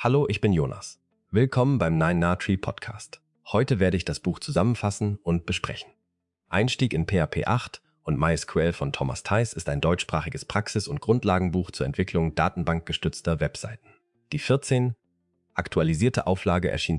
Hallo, ich bin Jonas. Willkommen beim 9na-Tree Podcast. Heute werde ich das Buch zusammenfassen und besprechen. Einstieg in PHP 8 und MySQL von Thomas Theis ist ein deutschsprachiges Praxis- und Grundlagenbuch zur Entwicklung datenbankgestützter Webseiten. Die 14. aktualisierte Auflage erschien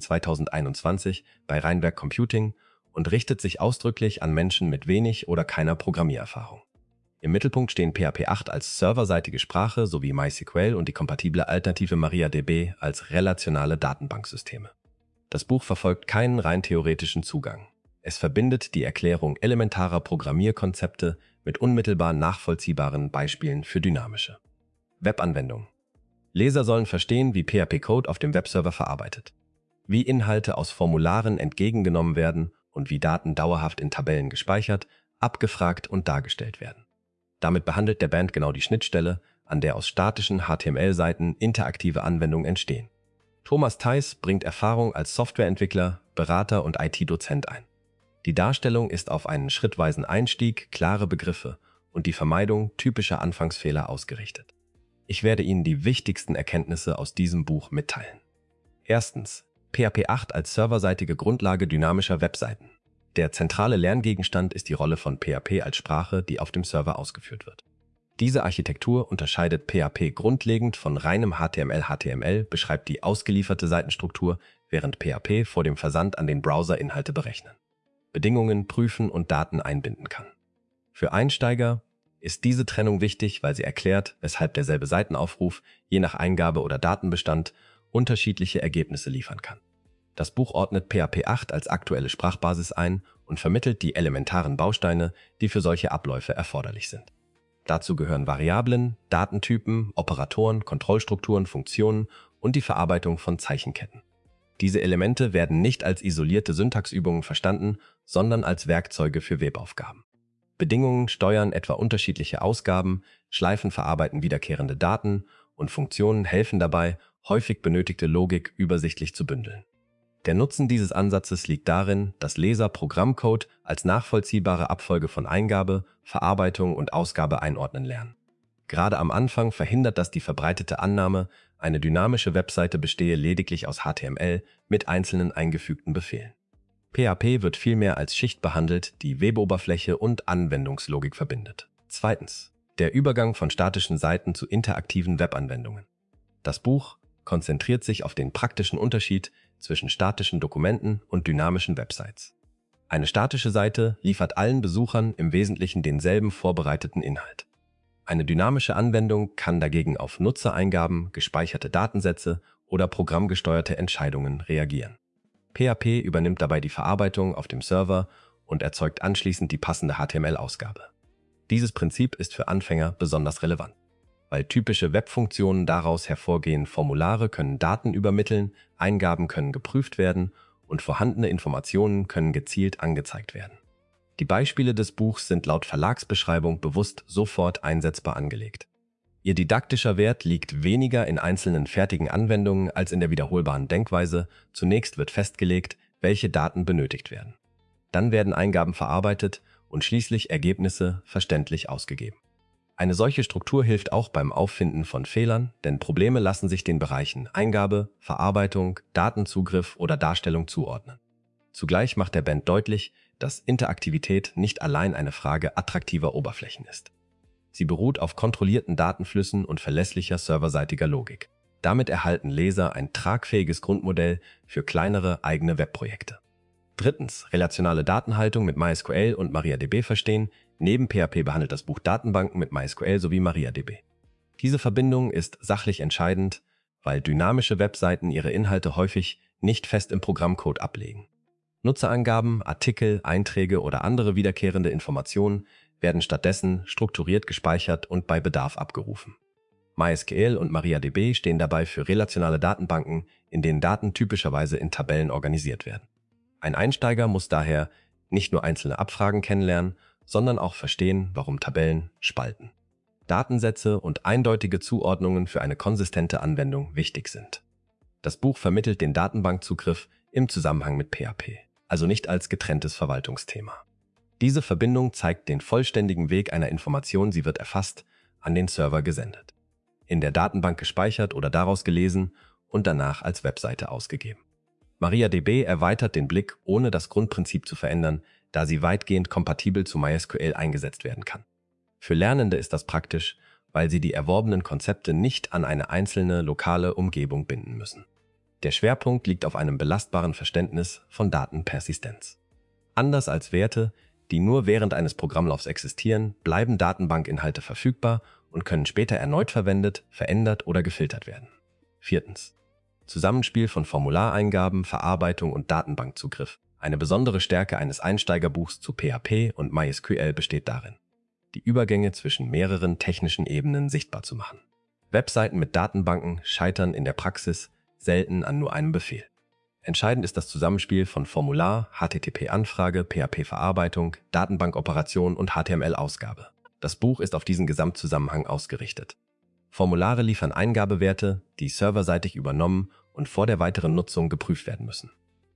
2021 bei Rheinwerk Computing und richtet sich ausdrücklich an Menschen mit wenig oder keiner Programmiererfahrung. Im Mittelpunkt stehen PHP 8 als serverseitige Sprache sowie MySQL und die kompatible Alternative MariaDB als relationale Datenbanksysteme. Das Buch verfolgt keinen rein theoretischen Zugang. Es verbindet die Erklärung elementarer Programmierkonzepte mit unmittelbar nachvollziehbaren Beispielen für dynamische Webanwendungen. Leser sollen verstehen, wie PHP-Code auf dem Webserver verarbeitet, wie Inhalte aus Formularen entgegengenommen werden und wie Daten dauerhaft in Tabellen gespeichert, abgefragt und dargestellt werden. Damit behandelt der Band genau die Schnittstelle, an der aus statischen HTML-Seiten interaktive Anwendungen entstehen. Thomas Theis bringt Erfahrung als Softwareentwickler, Berater und IT-Dozent ein. Die Darstellung ist auf einen schrittweisen Einstieg, klare Begriffe und die Vermeidung typischer Anfangsfehler ausgerichtet. Ich werde Ihnen die wichtigsten Erkenntnisse aus diesem Buch mitteilen. Erstens. PHP 8 als serverseitige Grundlage dynamischer Webseiten. Der zentrale Lerngegenstand ist die Rolle von PHP als Sprache, die auf dem Server ausgeführt wird. Diese Architektur unterscheidet PHP grundlegend von reinem HTML. HTML beschreibt die ausgelieferte Seitenstruktur, während PHP vor dem Versand an den Browser Inhalte berechnen, Bedingungen prüfen und Daten einbinden kann. Für Einsteiger ist diese Trennung wichtig, weil sie erklärt, weshalb derselbe Seitenaufruf je nach Eingabe oder Datenbestand unterschiedliche Ergebnisse liefern kann. Das Buch ordnet PHP 8 als aktuelle Sprachbasis ein und vermittelt die elementaren Bausteine, die für solche Abläufe erforderlich sind. Dazu gehören Variablen, Datentypen, Operatoren, Kontrollstrukturen, Funktionen und die Verarbeitung von Zeichenketten. Diese Elemente werden nicht als isolierte Syntaxübungen verstanden, sondern als Werkzeuge für Webaufgaben. Bedingungen steuern etwa unterschiedliche Ausgaben, Schleifen verarbeiten wiederkehrende Daten und Funktionen helfen dabei, häufig benötigte Logik übersichtlich zu bündeln. Der Nutzen dieses Ansatzes liegt darin, dass Leser Programmcode als nachvollziehbare Abfolge von Eingabe, Verarbeitung und Ausgabe einordnen lernen. Gerade am Anfang verhindert das die verbreitete Annahme, eine dynamische Webseite bestehe lediglich aus HTML mit einzelnen eingefügten Befehlen. PHP wird vielmehr als Schicht behandelt, die Weboberfläche und Anwendungslogik verbindet. Zweitens. Der Übergang von statischen Seiten zu interaktiven Webanwendungen. Das Buch konzentriert sich auf den praktischen Unterschied zwischen statischen Dokumenten und dynamischen Websites. Eine statische Seite liefert allen Besuchern im Wesentlichen denselben vorbereiteten Inhalt. Eine dynamische Anwendung kann dagegen auf Nutzereingaben, gespeicherte Datensätze oder programmgesteuerte Entscheidungen reagieren. PHP übernimmt dabei die Verarbeitung auf dem Server und erzeugt anschließend die passende HTML-Ausgabe. Dieses Prinzip ist für Anfänger besonders relevant. Weil typische Webfunktionen daraus hervorgehen, Formulare können Daten übermitteln, Eingaben können geprüft werden und vorhandene Informationen können gezielt angezeigt werden. Die Beispiele des Buchs sind laut Verlagsbeschreibung bewusst sofort einsetzbar angelegt. Ihr didaktischer Wert liegt weniger in einzelnen fertigen Anwendungen als in der wiederholbaren Denkweise. Zunächst wird festgelegt, welche Daten benötigt werden. Dann werden Eingaben verarbeitet und schließlich Ergebnisse verständlich ausgegeben. Eine solche Struktur hilft auch beim Auffinden von Fehlern, denn Probleme lassen sich den Bereichen Eingabe, Verarbeitung, Datenzugriff oder Darstellung zuordnen. Zugleich macht der Band deutlich, dass Interaktivität nicht allein eine Frage attraktiver Oberflächen ist. Sie beruht auf kontrollierten Datenflüssen und verlässlicher serverseitiger Logik. Damit erhalten Leser ein tragfähiges Grundmodell für kleinere eigene Webprojekte. Drittens, relationale Datenhaltung mit MySQL und MariaDB verstehen. Neben PHP behandelt das Buch Datenbanken mit MySQL sowie MariaDB. Diese Verbindung ist sachlich entscheidend, weil dynamische Webseiten ihre Inhalte häufig nicht fest im Programmcode ablegen. Nutzerangaben, Artikel, Einträge oder andere wiederkehrende Informationen werden stattdessen strukturiert gespeichert und bei Bedarf abgerufen. MySQL und MariaDB stehen dabei für relationale Datenbanken, in denen Daten typischerweise in Tabellen organisiert werden. Ein Einsteiger muss daher nicht nur einzelne Abfragen kennenlernen, sondern auch verstehen, warum Tabellen spalten, Datensätze und eindeutige Zuordnungen für eine konsistente Anwendung wichtig sind. Das Buch vermittelt den Datenbankzugriff im Zusammenhang mit PHP, also nicht als getrenntes Verwaltungsthema. Diese Verbindung zeigt den vollständigen Weg einer Information, sie wird erfasst, an den Server gesendet, in der Datenbank gespeichert oder daraus gelesen und danach als Webseite ausgegeben. MariaDB erweitert den Blick, ohne das Grundprinzip zu verändern, da sie weitgehend kompatibel zu MySQL eingesetzt werden kann. Für Lernende ist das praktisch, weil sie die erworbenen Konzepte nicht an eine einzelne lokale Umgebung binden müssen. Der Schwerpunkt liegt auf einem belastbaren Verständnis von Datenpersistenz. Anders als Werte, die nur während eines Programmlaufs existieren, bleiben Datenbankinhalte verfügbar und können später erneut verwendet, verändert oder gefiltert werden. 4. Zusammenspiel von Formulareingaben, Verarbeitung und Datenbankzugriff. Eine besondere Stärke eines Einsteigerbuchs zu PHP und MySQL besteht darin, die Übergänge zwischen mehreren technischen Ebenen sichtbar zu machen. Webseiten mit Datenbanken scheitern in der Praxis selten an nur einem Befehl. Entscheidend ist das Zusammenspiel von Formular, HTTP-Anfrage, PHP-Verarbeitung, Datenbankoperation und HTML-Ausgabe. Das Buch ist auf diesen Gesamtzusammenhang ausgerichtet. Formulare liefern Eingabewerte, die serverseitig übernommen und vor der weiteren Nutzung geprüft werden müssen.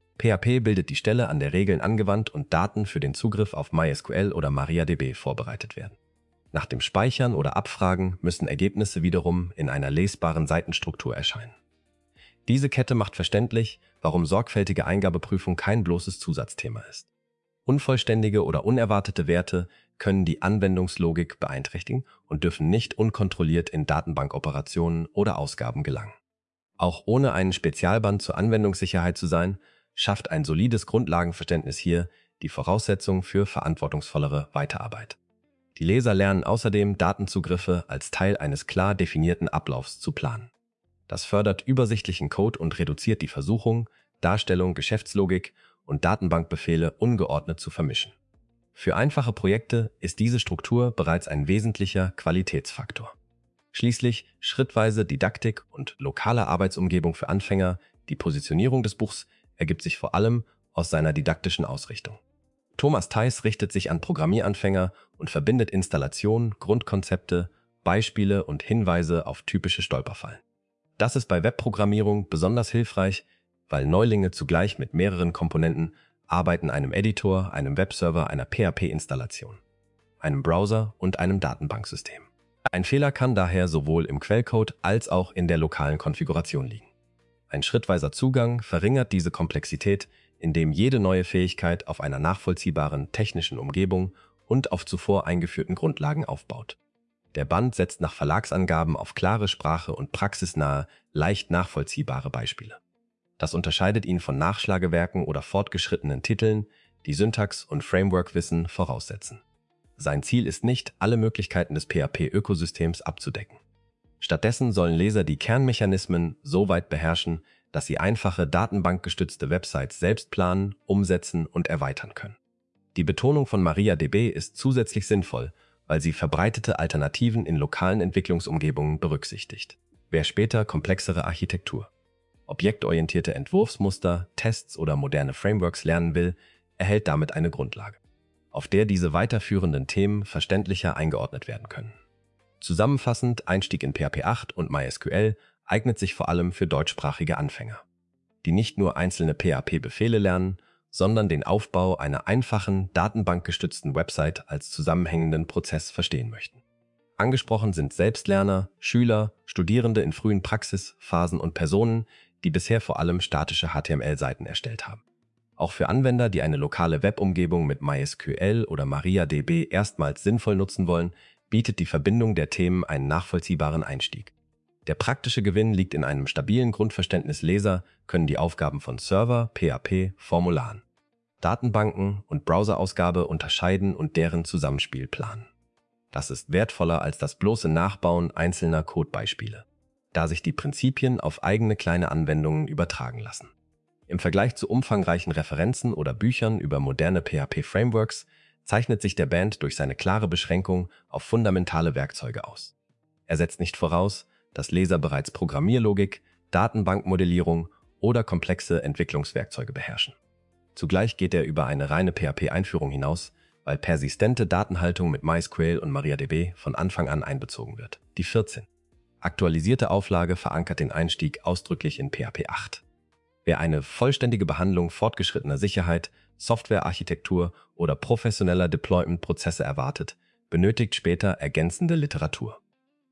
PHP bildet die Stelle, an der Regeln angewandt und Daten für den Zugriff auf MySQL oder MariaDB vorbereitet werden. Nach dem Speichern oder Abfragen müssen Ergebnisse wiederum in einer lesbaren Seitenstruktur erscheinen. Diese Kette macht verständlich, warum sorgfältige Eingabeprüfung kein bloßes Zusatzthema ist. Unvollständige oder unerwartete Werte können die Anwendungslogik beeinträchtigen und dürfen nicht unkontrolliert in Datenbankoperationen oder Ausgaben gelangen. Auch ohne einen Spezialband zur Anwendungssicherheit zu sein, schafft ein solides Grundlagenverständnis hier die Voraussetzung für verantwortungsvollere Weiterarbeit. Die Leser lernen außerdem, Datenzugriffe als Teil eines klar definierten Ablaufs zu planen. Das fördert übersichtlichen Code und reduziert die Versuchung, Darstellung, Geschäftslogik und Datenbankbefehle ungeordnet zu vermischen. Für einfache Projekte ist diese Struktur bereits ein wesentlicher Qualitätsfaktor. Schließlich schrittweise Didaktik und lokale Arbeitsumgebung für Anfänger. Die Positionierung des Buchs ergibt sich vor allem aus seiner didaktischen Ausrichtung. Thomas Theis richtet sich an Programmieranfänger und verbindet Installation, Grundkonzepte, Beispiele und Hinweise auf typische Stolperfallen. Das ist bei Webprogrammierung besonders hilfreich, weil Neulinge zugleich mit mehreren Komponenten arbeiten, einem Editor, einem Webserver, einer PHP-Installation, einem Browser und einem Datenbanksystem. Ein Fehler kann daher sowohl im Quellcode als auch in der lokalen Konfiguration liegen. Ein schrittweiser Zugang verringert diese Komplexität, indem jede neue Fähigkeit auf einer nachvollziehbaren technischen Umgebung und auf zuvor eingeführten Grundlagen aufbaut. Der Band setzt nach Verlagsangaben auf klare Sprache und praxisnahe, leicht nachvollziehbare Beispiele. Das unterscheidet ihn von Nachschlagewerken oder fortgeschrittenen Titeln, die Syntax- und Framework-Wissen voraussetzen. Sein Ziel ist nicht, alle Möglichkeiten des PHP-Ökosystems abzudecken. Stattdessen sollen Leser die Kernmechanismen so weit beherrschen, dass sie einfache datenbankgestützte Websites selbst planen, umsetzen und erweitern können. Die Betonung von MariaDB ist zusätzlich sinnvoll, weil sie verbreitete Alternativen in lokalen Entwicklungsumgebungen berücksichtigt. Wer später komplexere Architektur, objektorientierte Entwurfsmuster, Tests oder moderne Frameworks lernen will, erhält damit eine Grundlage, auf der diese weiterführenden Themen verständlicher eingeordnet werden können. Zusammenfassend, Einstieg in PHP 8 und MySQL eignet sich vor allem für deutschsprachige Anfänger, die nicht nur einzelne PHP-Befehle lernen, sondern den Aufbau einer einfachen, datenbankgestützten Website als zusammenhängenden Prozess verstehen möchten. Angesprochen sind Selbstlerner, Schüler, Studierende in frühen Praxisphasen und Personen, die bisher vor allem statische HTML-Seiten erstellt haben. Auch für Anwender, die eine lokale Webumgebung mit MySQL oder MariaDB erstmals sinnvoll nutzen wollen, bietet die Verbindung der Themen einen nachvollziehbaren Einstieg. Der praktische Gewinn liegt in einem stabilen Grundverständnis. Leser können die Aufgaben von Server, PHP, Formularen, Datenbanken und Browserausgabe unterscheiden und deren Zusammenspiel planen. Das ist wertvoller als das bloße Nachbauen einzelner Codebeispiele, da sich die Prinzipien auf eigene kleine Anwendungen übertragen lassen. Im Vergleich zu umfangreichen Referenzen oder Büchern über moderne PHP-Frameworks zeichnet sich der Band durch seine klare Beschränkung auf fundamentale Werkzeuge aus. Er setzt nicht voraus, dass Leser bereits Programmierlogik, Datenbankmodellierung oder komplexe Entwicklungswerkzeuge beherrschen. Zugleich geht er über eine reine PHP-Einführung hinaus, weil persistente Datenhaltung mit MySQL und MariaDB von Anfang an einbezogen wird. Die 14. Aktualisierte Auflage verankert den Einstieg ausdrücklich in PHP 8. Wer eine vollständige Behandlung fortgeschrittener Sicherheit, Softwarearchitektur oder professioneller Deployment-Prozesse erwartet, benötigt später ergänzende Literatur.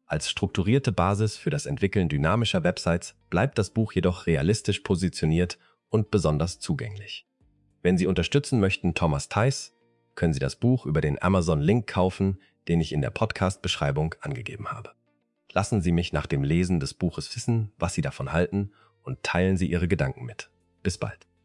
Als strukturierte Basis für das Entwickeln dynamischer Websites bleibt das Buch jedoch realistisch positioniert und besonders zugänglich. Wenn Sie unterstützen möchten Thomas Theis, können Sie das Buch über den Amazon-Link kaufen, den ich in der Podcast-Beschreibung angegeben habe. Lassen Sie mich nach dem Lesen des Buches wissen, was Sie davon halten, und teilen Sie Ihre Gedanken mit. Bis bald.